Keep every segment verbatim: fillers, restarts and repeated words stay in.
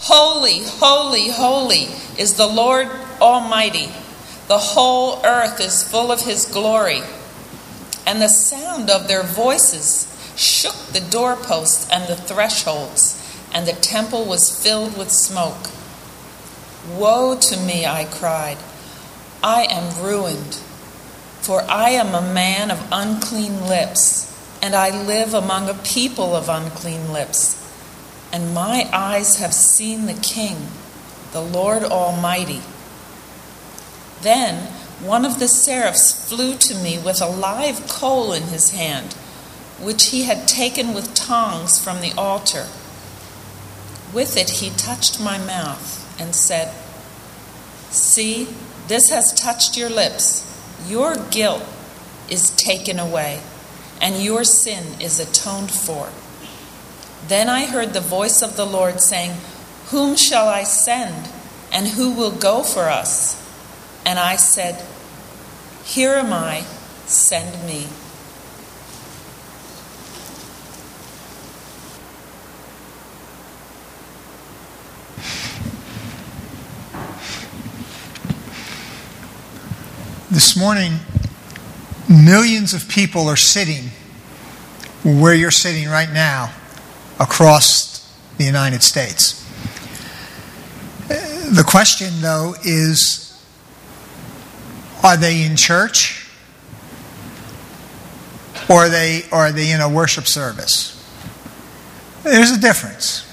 Holy, holy, holy is the Lord Almighty. The whole earth is full of his glory. And the sound of their voices shook the doorposts and the thresholds, and the temple was filled with smoke. Woe to me, I cried. I am ruined, for I am a man of unclean lips, and I live among a people of unclean lips. And my eyes have seen the King, the Lord Almighty. Then one of the seraphs flew to me with a live coal in his hand, which he had taken with tongs from the altar. With it he touched my mouth and said, "See, this has touched your lips. Your guilt is taken away, and your sin is atoned for." Then I heard the voice of the Lord saying, "Whom shall I send, and who will go for us?" And I said, "Here am I, send me." This morning, millions of people are sitting where you're sitting right now across the United States. The question, though, is, are they in church or are they, or are they in a worship service? There's a difference.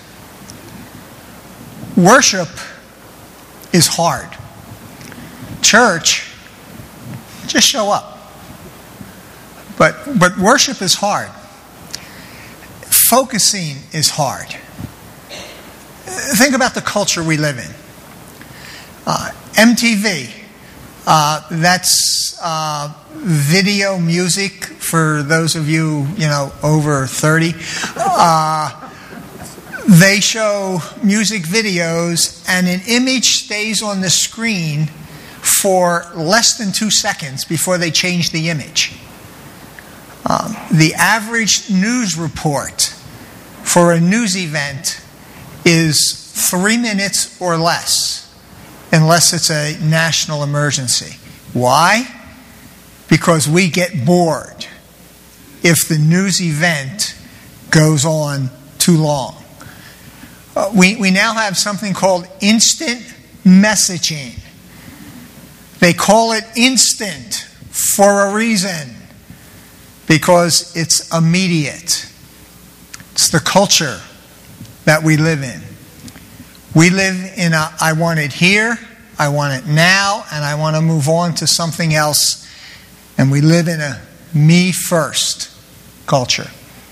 Worship is hard. Church, just show up. But but worship is hard. Focusing is hard. Think about the culture we live in. Uh, M T V, uh, that's uh, video music for those of you, you know, over thirty. Uh, they show music videos and an image stays on the screen for less than two seconds before they change the image. Um, the average news report for a news event is three minutes or less, unless it's a national emergency. Why? Because we get bored if the news event goes on too long. Uh, we, we now have something called instant messaging. They call it instant for a reason, because it's immediate. It's the culture that we live in. We live in a, I want it here, I want it now, and I want to move on to something else. And we live in a me first culture.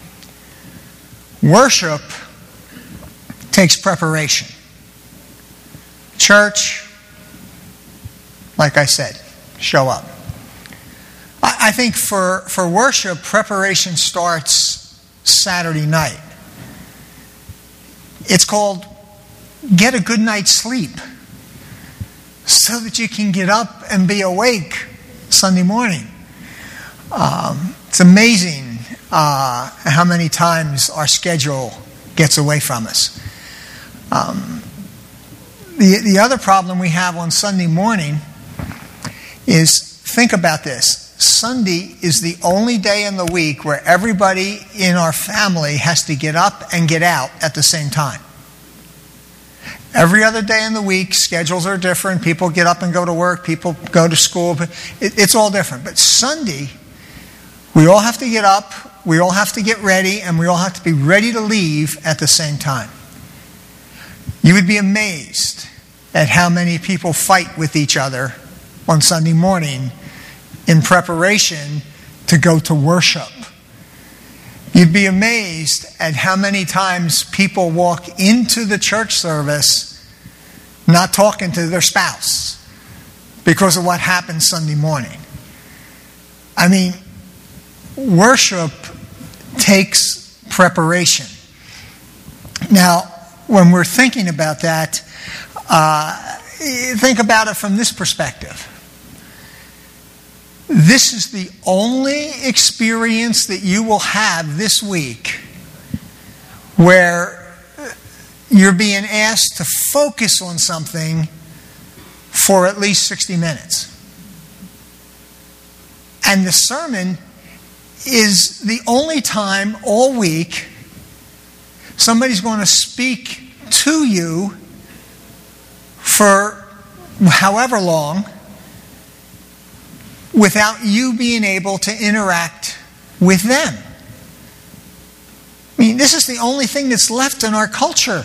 Worship takes preparation. Church, like I said, show up. I think for, for worship, preparation starts Saturday night. It's called get a good night's sleep so that you can get up and be awake Sunday morning. Um, it's amazing uh, how many times our schedule gets away from us. Um, the, the other problem we have on Sunday morning is, think about this. Sunday is the only day in the week where everybody in our family has to get up and get out at the same time. Every other day in the week, schedules are different. People get up and go to work. People go to school. It, it's all different. But Sunday, we all have to get up, we all have to get ready, and we all have to be ready to leave at the same time. You would be amazed at how many people fight with each other on Sunday morning in preparation to go to worship. You'd be amazed at how many times people walk into the church service not talking to their spouse because of what happened Sunday morning. I mean, worship takes preparation. Now, when we're thinking about that, uh, think about it from this perspective. This is the only experience that you will have this week where you're being asked to focus on something for at least sixty minutes. And the sermon is the only time all week somebody's going to speak to you for however long without you being able to interact with them. I mean, this is the only thing that's left in our culture,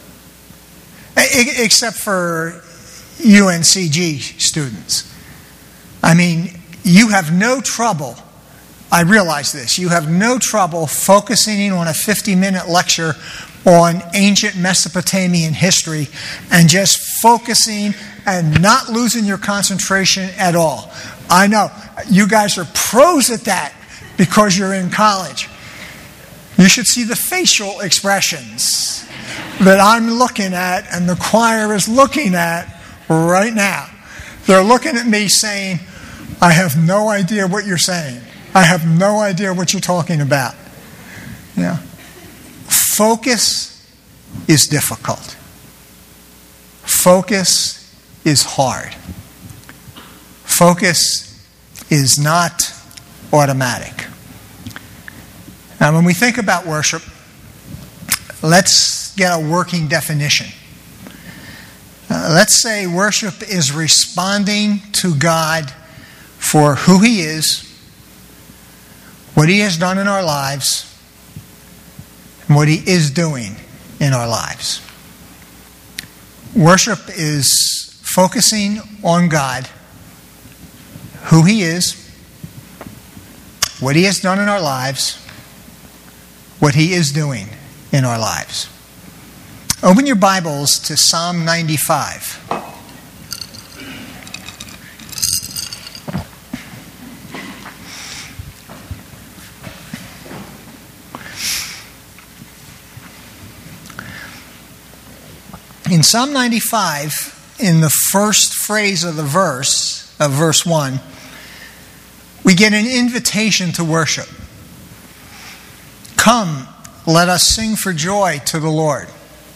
except for U N C G students. I mean, you have no trouble, I realize this, you have no trouble focusing on a fifty-minute lecture on ancient Mesopotamian history and just focusing and not losing your concentration at all. I know, you guys are pros at that because you're in college. You should see the facial expressions that I'm looking at and the choir is looking at right now. They're looking at me saying, I have no idea what you're saying. I have no idea what you're talking about. Yeah. Focus is difficult. Focus is hard. Focus is not automatic. Now, when we think about worship, let's get a working definition. Uh, let's say worship is responding to God for who He is, what He has done in our lives, and what He is doing in our lives. Worship is focusing on God, who He is, what He has done in our lives, what He is doing in our lives. Open your Bibles to Psalm ninety-five. In Psalm ninety-five, in the first phrase of the verse, of verse one, we get an invitation to worship. Come, let us sing for joy to the Lord.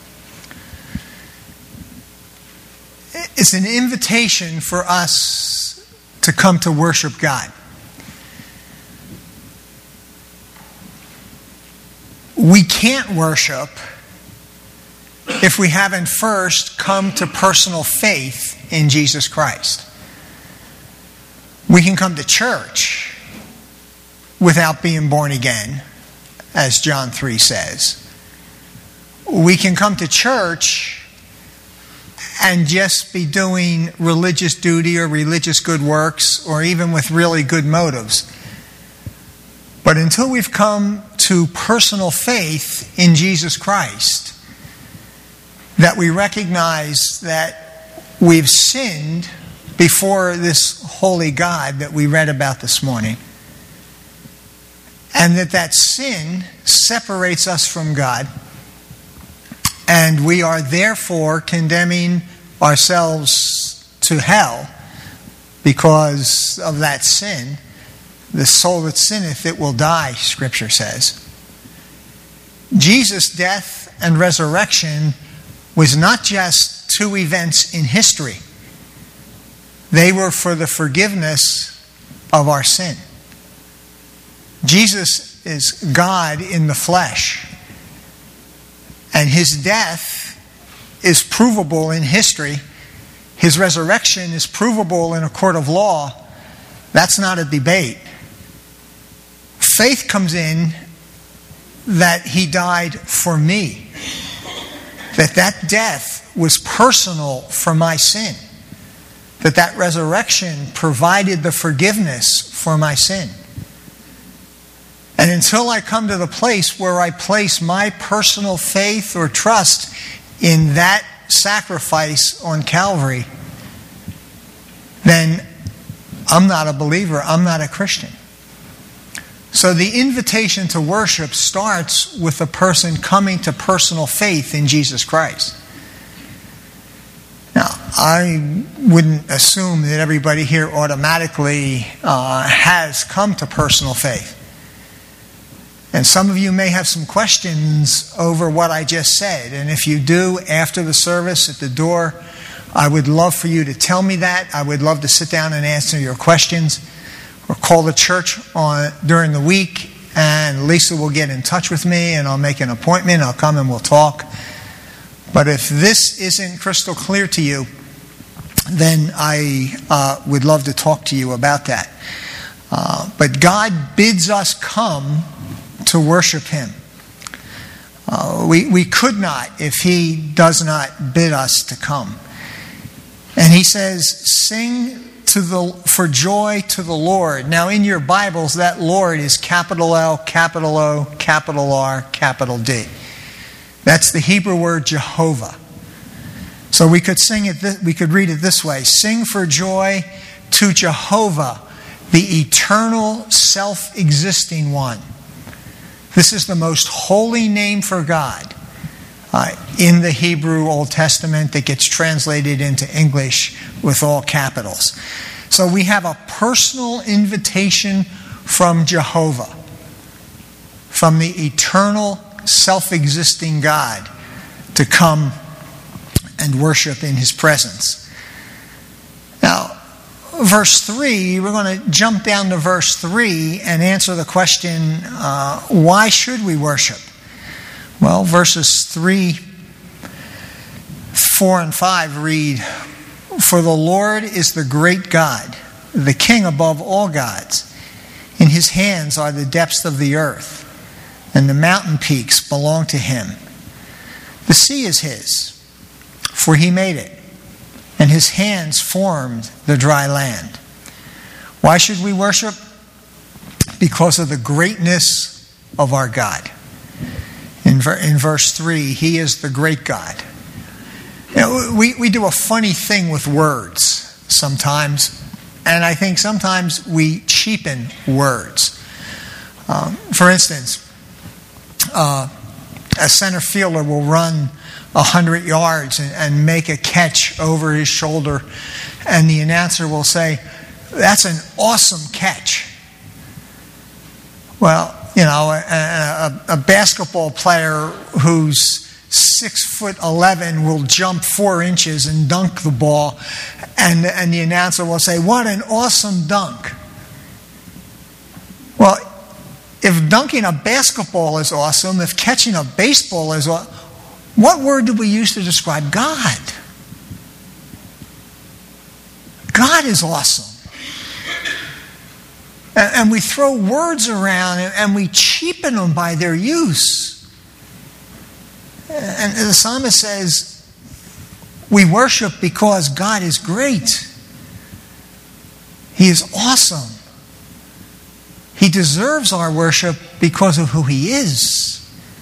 It's an invitation for us to come to worship God. We can't worship if we haven't first come to personal faith in Jesus Christ. We can come to church without being born again, as John three says. We can come to church and just be doing religious duty or religious good works, or even with really good motives. But until we've come to personal faith in Jesus Christ, that we recognize that we've sinned before this holy God that we read about this morning, and that that sin separates us from God, and we are therefore condemning ourselves to hell because of that sin. The soul that sinneth, it will die, Scripture says. Jesus' death and resurrection was not just two events in history. They were for the forgiveness of our sin. Jesus is God in the flesh. And His death is provable in history. His resurrection is provable in a court of law. That's not a debate. Faith comes in that He died for me. That that death was personal for my sin. That that resurrection provided the forgiveness for my sin. And until I come to the place where I place my personal faith or trust in that sacrifice on Calvary, then I'm not a believer. I'm not a Christian. So the invitation to worship starts with a person coming to personal faith in Jesus Christ. Now, I wouldn't assume that everybody here automatically uh, has come to personal faith. And some of you may have some questions over what I just said. And if you do, after the service at the door, I would love for you to tell me that. I would love to sit down and answer your questions. Or call the church on during the week, and Lisa will get in touch with me, and I'll make an appointment. I'll come and we'll talk. But if this isn't crystal clear to you, then I uh, would love to talk to you about that. Uh, but God bids us come to worship Him. Uh, we, we could not if He does not bid us to come. And He says, sing to the for joy to the Lord. Now in your Bibles, that Lord is capital L, capital O, capital R, capital D. That's the Hebrew word Jehovah. So we could sing it. Th- we could read it this way: sing for joy to Jehovah, the eternal, self-existing one. This is the most holy name for God uh, in the Hebrew Old Testament that gets translated into English with all capitals. So we have a personal invitation from Jehovah, from the eternal, self-existing God, to come and worship in His presence. Now, verse three, we're going to jump down to verse three and answer the question, uh, why should we worship? Well, verses three, four, and five read, for the Lord is the great God, the King above all gods. In His hands are the depths of the earth, and the mountain peaks belong to Him. The sea is His, for He made it, and His hands formed the dry land. Why should we worship? Because of the greatness of our God. In, ver- in verse three, He is the great God. You know, we, we do a funny thing with words sometimes, and I think sometimes we cheapen words. Um, for instance, uh, a center fielder will run one hundred yards and, and make a catch over his shoulder, and the announcer will say, "That's an awesome catch." Well, you know, a, a, a basketball player who's six foot eleven will jump four inches and dunk the ball, and, and the announcer will say, "What an awesome dunk." Well, if dunking a basketball is awesome, if catching a baseball is awesome, what word do we use to describe God? God is awesome. And, and we throw words around and, and we cheapen them by their use. And the psalmist says, we worship because God is great. He is awesome. He deserves our worship because of who He is.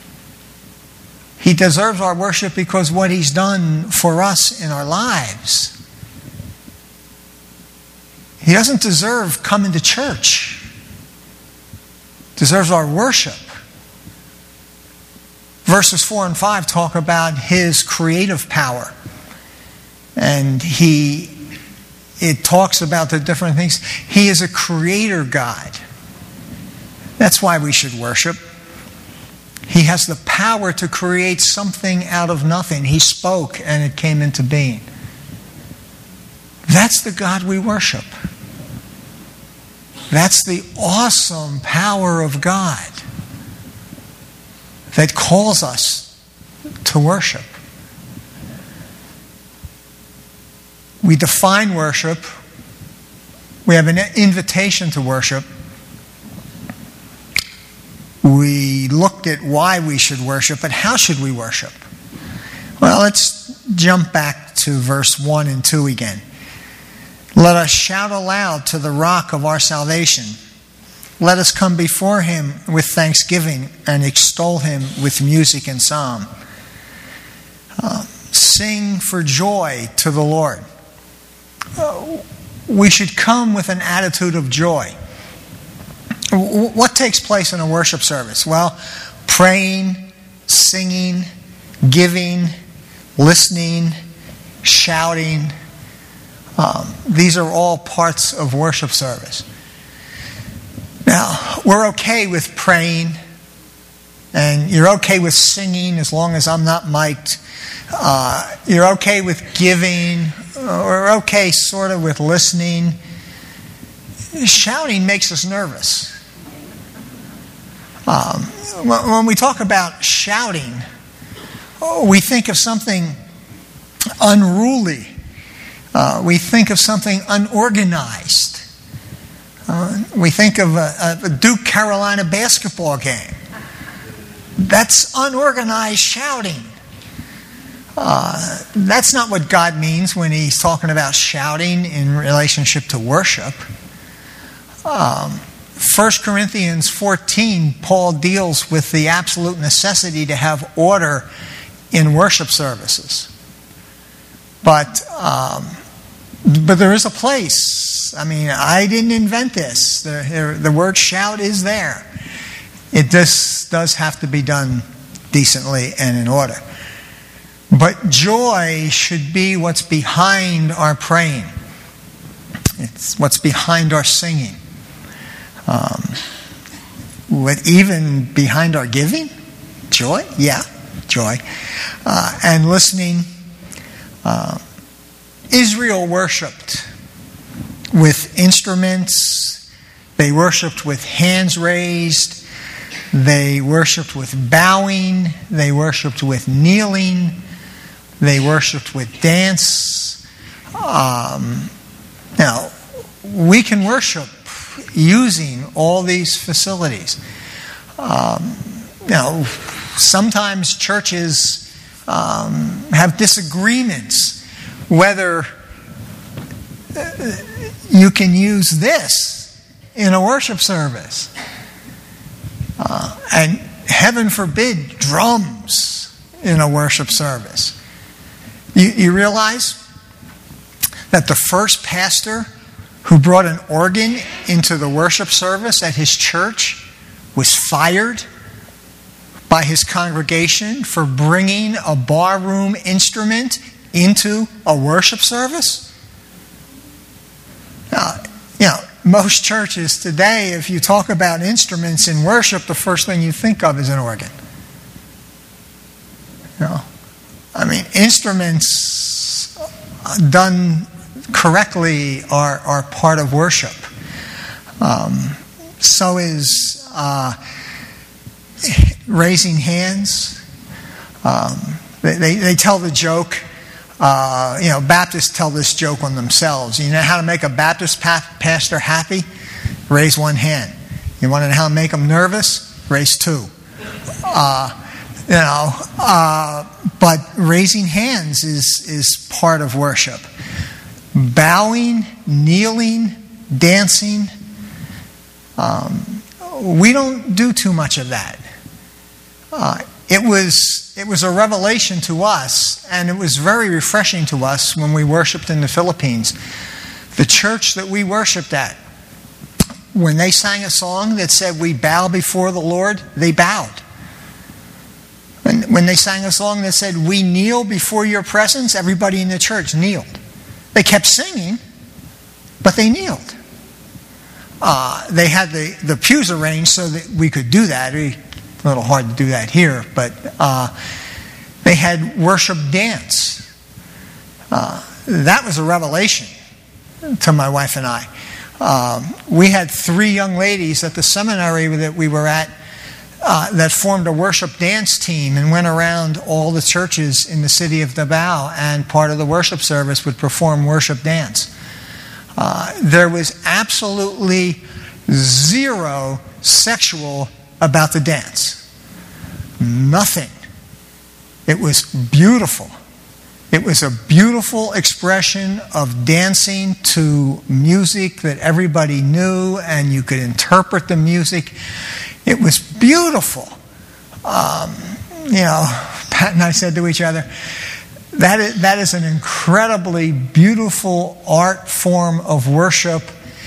He deserves our worship because of what He's done for us in our lives. He doesn't deserve coming to church. He deserves our worship. Verses four and five talk about His creative power. And He, it talks about the different things. He is a creator God. That's why we should worship. He has the power to create something out of nothing. He spoke and it came into being. That's the God we worship. That's the awesome power of God that calls us to worship. We define worship. We have an invitation to worship. We looked at why we should worship, but how should we worship? Well, let's jump back to verse one and two again. Let us shout aloud to the rock of our salvation. Let us come before Him with thanksgiving and extol Him with music and psalm. Uh, sing for joy to the Lord. Uh, we should come with an attitude of joy. What takes place in a worship service? Well, praying, singing, giving, listening, shouting. Um, these are all parts of worship service. Now, we're okay with praying, And you're okay with singing as long as I'm not mic'd. Uh, you're okay with giving, or okay sort of with listening. Shouting makes us nervous. Um, when we talk about shouting, oh, we think of something unruly. Uh, we think of something unorganized. Uh, we think of a, a Duke Carolina basketball game. That's unorganized shouting. Uh, that's not what God means when he's talking about shouting in relationship to worship. Um, First Corinthians fourteen, Paul deals with the absolute necessity to have order in worship services. But um, but there is a place. I mean, I didn't invent this. The, the word shout is there. It just does have to be done decently and in order. But joy should be what's behind our praying. It's what's behind our singing. Um, with even behind our giving? Joy? Yeah, joy. Uh, and listening. Uh, Israel worshipped with instruments. They worshipped with hands raised. They worshipped with bowing. They worshipped with kneeling. They worshipped with dance. Um, now, we can worship using all these facilities. Um, now, sometimes churches um, have disagreements whether you can use this in a worship service. Uh, and heaven forbid, drums in a worship service. You, you realize that the first pastor who brought an organ into the worship service at his church was fired by his congregation for bringing a barroom instrument into a worship service? Now, you know, most churches today, if you talk about instruments in worship, the first thing you think of is an organ. You know, I mean, instruments done correctly are, are part of worship. Um, so is uh, raising hands. Um, they, they, they tell the joke, uh, you know, Baptists tell this joke on themselves. You know how to make a Baptist pa- pastor happy? Raise one hand. You want to know how to make them nervous? Raise two. Uh, you know, uh, but raising hands is, is part of worship. Bowing, kneeling, dancing. Um, we don't do too much of that. Uh, it was it was a revelation to us, and it was very refreshing to us when we worshipped in the Philippines. The church that we worshipped at, when they sang a song that said, "We bow before the Lord," they bowed. And when they sang a song that said, "We kneel before your presence," everybody in the church kneeled. They kept singing, but they kneeled. Uh, they had the, the pews arranged so that we could do that. We, a little hard to do that here, but uh, they had worship dance. Uh, that was a revelation to my wife and I. Um, we had three young ladies at the seminary that we were at uh, that formed a worship dance team and went around all the churches in the city of Davao, and part of the worship service would perform worship dance. Uh, there was absolutely zero sexual about the dance. Nothing. It was beautiful. It was a beautiful expression of dancing to music that everybody knew, and you could interpret the music. It was beautiful. Um, you know, Pat and I said to each other, that is, that is an incredibly beautiful art form of worship,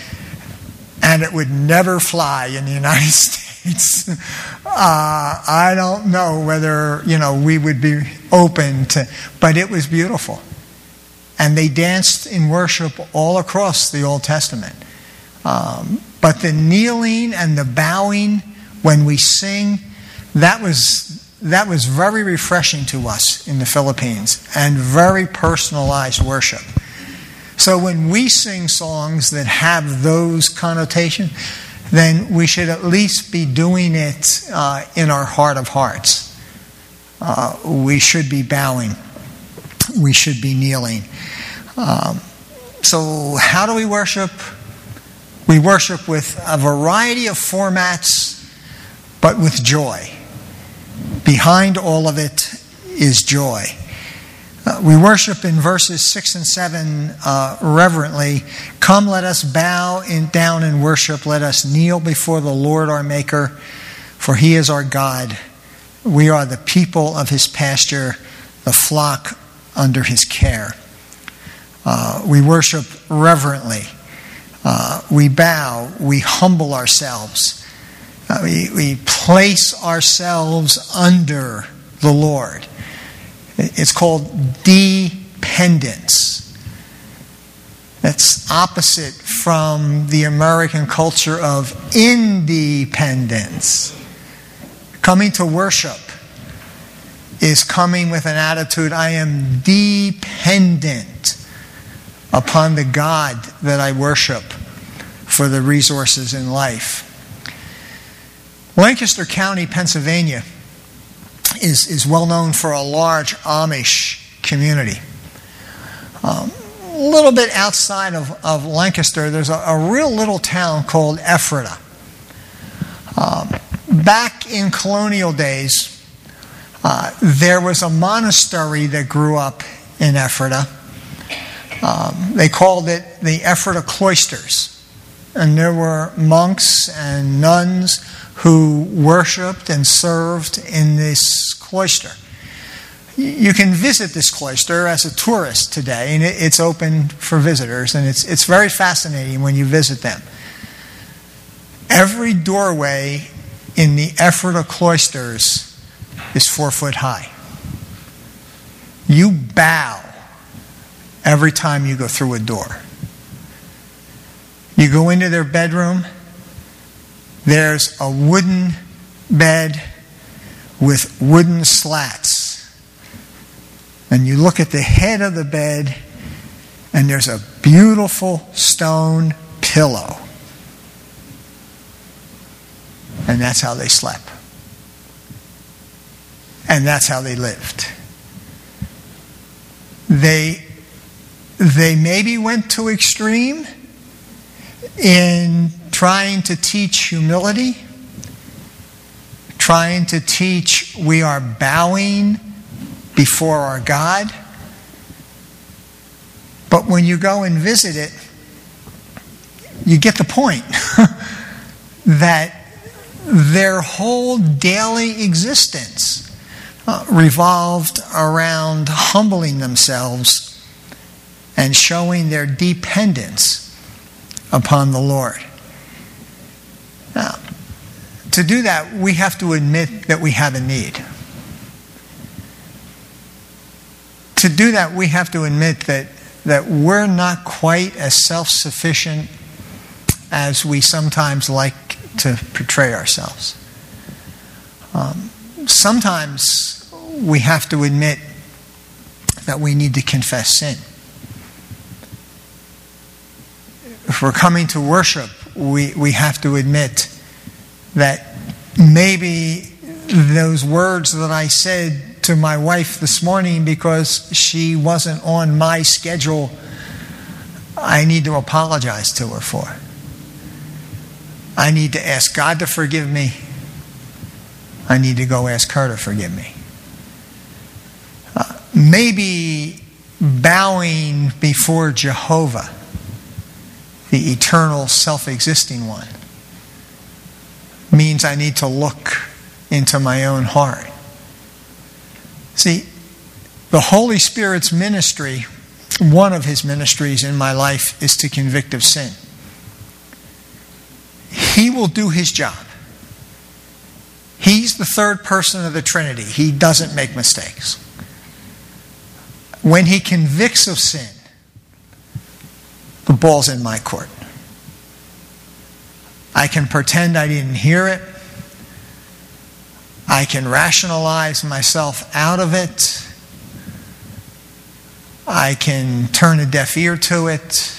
and it would never fly in the United States. Uh, I don't know whether, you know, we would be open to, but it was beautiful. And they danced in worship all across the Old Testament. Um, but the kneeling and the bowing when we sing, that was that was very refreshing to us in the Philippines, and very personalized worship. So when we sing songs that have those connotations, then we should at least be doing it uh, in our heart of hearts. Uh, we should be bowing. We should be kneeling. Um, so how do we worship? We worship with a variety of formats, but with joy. Behind all of it is joy. Uh, we worship in verses six and seven uh, reverently. Come, let us bow in, down and worship. Let us kneel before the Lord our Maker, for He is our God. We are the people of His pasture, the flock under His care. Uh, we worship reverently. Uh, we bow. We humble ourselves. Uh, we, we place ourselves under the Lord. It's called dependence. That's opposite from the American culture of independence. Coming to worship is coming with an attitude, I am dependent upon the God that I worship for the resources in life. Lancaster County, Pennsylvania, is, is well known for a large Amish community. Um, a little bit outside of, of Lancaster, there's a, a real little town called Ephrata. Um, back in colonial days, uh, there was a monastery that grew up in Ephrata. Um, they called it the Ephrata Cloisters. And there were monks and nuns who worshipped and served in this cloister. You can visit this cloister as a tourist today, and it's open for visitors, and it's it's very fascinating when you visit them. Every doorway in the Ephrata Cloisters is four foot high. You bow every time you go through a door. You go into their bedroom, there's a wooden bed with wooden slats. And you look at the head of the bed, and there's a beautiful stone pillow. And that's how they slept. And that's how they lived. They, they maybe went to extreme in trying to teach humility, trying to teach we are bowing before our God. But when you go and visit it, you get the point that their whole daily existence uh, revolved around humbling themselves and showing their dependence upon the Lord. Now, to do that, we have to admit that we have a need. To do that, we have to admit that, that we're not quite as self-sufficient as we sometimes like to portray ourselves. Um, sometimes we have to admit that we need to confess sin. If we're coming to worship, we, we have to admit that maybe those words that I said to my wife this morning because she wasn't on my schedule, I need to apologize to her for. I need to ask God to forgive me. I need to go ask her to forgive me. Uh, maybe bowing before Jehovah, the eternal, self-existing one, means I need to look into my own heart. See, the Holy Spirit's ministry, one of His ministries in my life, is to convict of sin. He will do His job. He's the third person of the Trinity. He doesn't make mistakes. When He convicts of sin, the ball's in my court. I can pretend I didn't hear it. I can rationalize myself out of it. I can turn a deaf ear to it.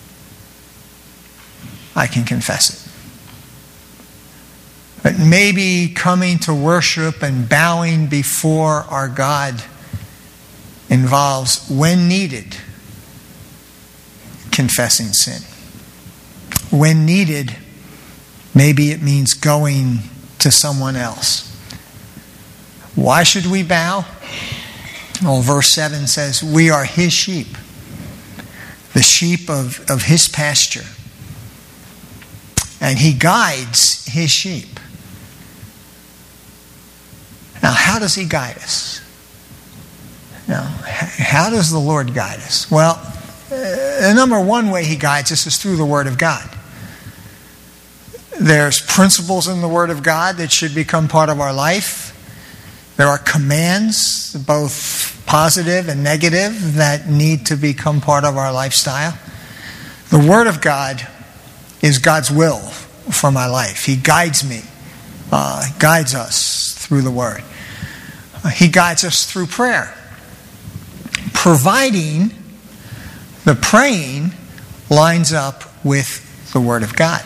I can confess it. But maybe coming to worship and bowing before our God involves, when needed, confessing sin. When needed, maybe it means going to someone else. Why should we bow? Well, verse seven says, we are his sheep, the sheep of, of his pasture. And he guides his sheep. Now, how does he guide us? Now, how does the Lord guide us? Well, the number one way he guides us is through the Word of God. There's principles in the Word of God that should become part of our life. There are commands, both positive and negative, that need to become part of our lifestyle. The Word of God is God's will for my life. He guides me, uh, guides us through the Word. Uh, he guides us through prayer, providing the praying lines up with the Word of God.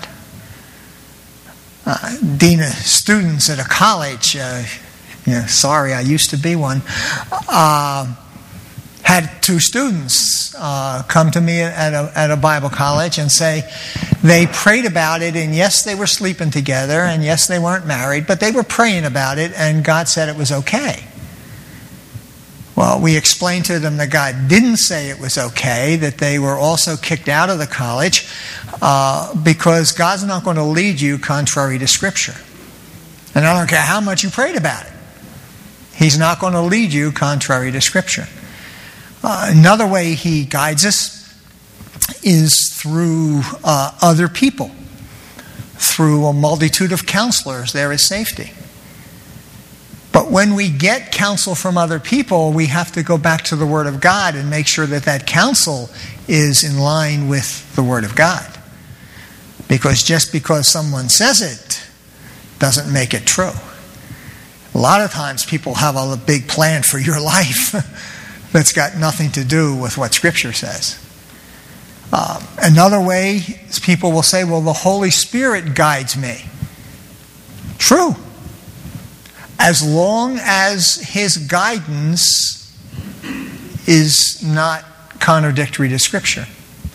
Uh, dean of students at a college, uh, yeah, sorry, I used to be one, uh, had two students uh, come to me at a, at a Bible college and say they prayed about it, and yes, they were sleeping together, and yes, they weren't married, but they were praying about it, and God said it was okay. Well, we explained to them that God didn't say it was okay, that they were also kicked out of the college uh, because God's not going to lead you contrary to Scripture. And I don't care how much you prayed about it. He's not going to lead you contrary to Scripture. Uh, another way he guides us is through uh, other people. Through a multitude of counselors, there is safety. But when we get counsel from other people, we have to go back to the Word of God and make sure that that counsel is in line with the Word of God. Because just because someone says it doesn't make it true. A lot of times people have a big plan for your life that's got nothing to do with what Scripture says. Uh, another way is people will say, well, the Holy Spirit guides me. True. As long as his guidance is not contradictory to Scripture.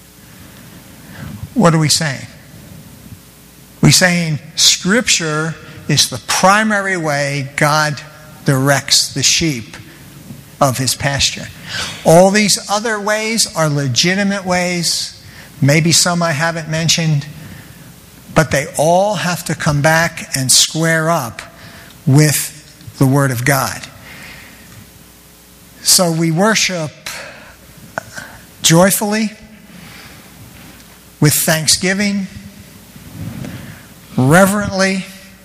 What are we saying? We're saying Scripture is the primary way God directs the sheep of his pasture. All these other ways are legitimate ways, maybe some I haven't mentioned, but they all have to come back and square up with the Word of God. So we worship joyfully, with thanksgiving, reverently.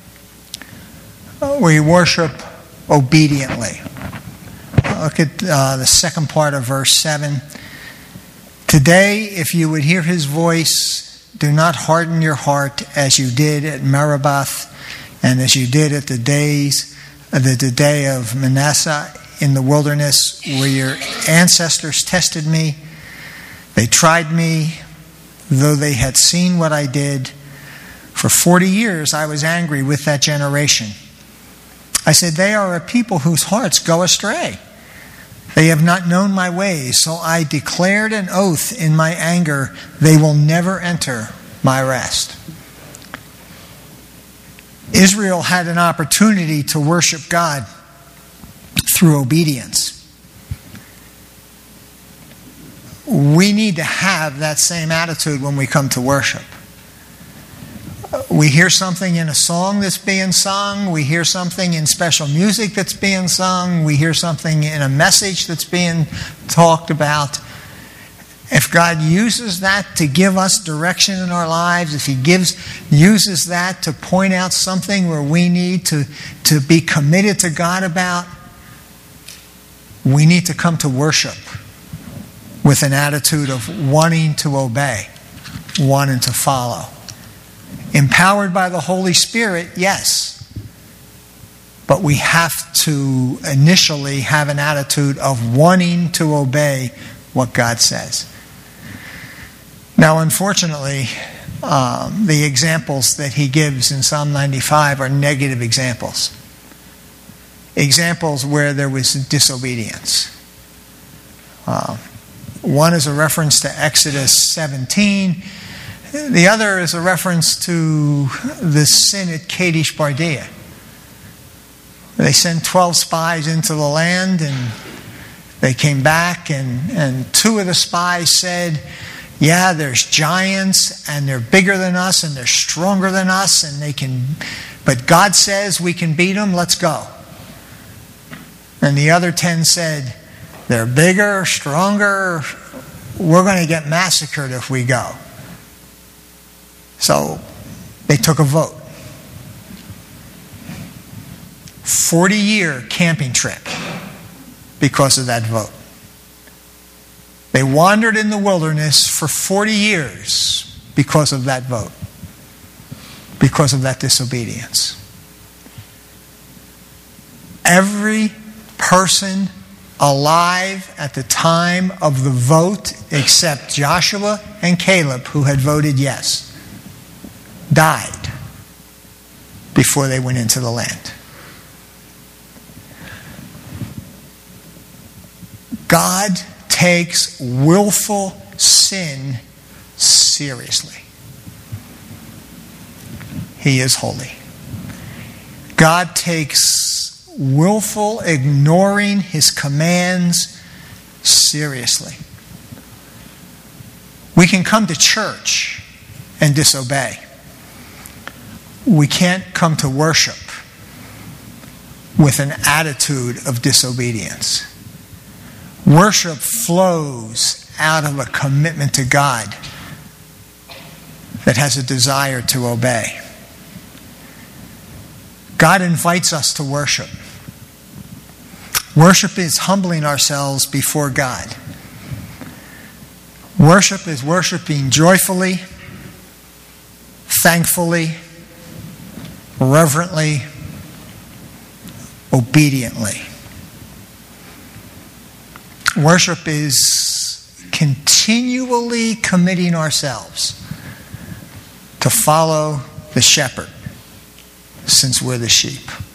We worship obediently. Look at uh, the second part of verse seven. Today, if you would hear his voice, do not harden your heart as you did at Meribah and as you did at the days, uh, the, the day of Manasseh in the wilderness, where your ancestors tested me. They tried me, though they had seen what I did. For forty years I was angry with that generation. I said, they are a people whose hearts go astray. They have not known my ways, so I declared an oath in my anger, they will never enter my rest. Israel had an opportunity to worship God through obedience. We need to have that same attitude when we come to worship. We hear something in a song that's being sung. We hear something in special music that's being sung. We hear something in a message that's being talked about. If God uses that to give us direction in our lives, if he gives uses that to point out something where we need to, to be committed to God about, we need to come to worship with an attitude of wanting to obey, wanting to follow. Empowered by the Holy Spirit, yes. But we have to initially have an attitude of wanting to obey what God says. Now, unfortunately, um, the examples that he gives in Psalm ninety-five are negative examples. Examples where there was disobedience. Uh, one is a reference to Exodus seventeen. The other is a reference to the sin at Kadesh Barnea. They sent twelve spies into the land, and they came back, and, and two of the spies said, yeah, there's giants, and they're bigger than us, and they're stronger than us, and they can, but God says we can beat them, let's go. And the other ten said, they're bigger, stronger, we're going to get massacred if we go. So they took a vote. forty-year camping trip because of that vote. They wandered in the wilderness for forty years because of that vote, because of that disobedience. Every person alive at the time of the vote, except Joshua and Caleb, who had voted yes, died before they went into the land. God takes willful sin seriously. He is holy. God takes willful ignoring his commands seriously. We can come to church and disobey. We can't come to worship with an attitude of disobedience. Worship flows out of a commitment to God that has a desire to obey. God invites us to worship. Worship is humbling ourselves before God. Worship is worshiping joyfully, thankfully, reverently, obediently. Worship is continually committing ourselves to follow the shepherd, since we're the sheep.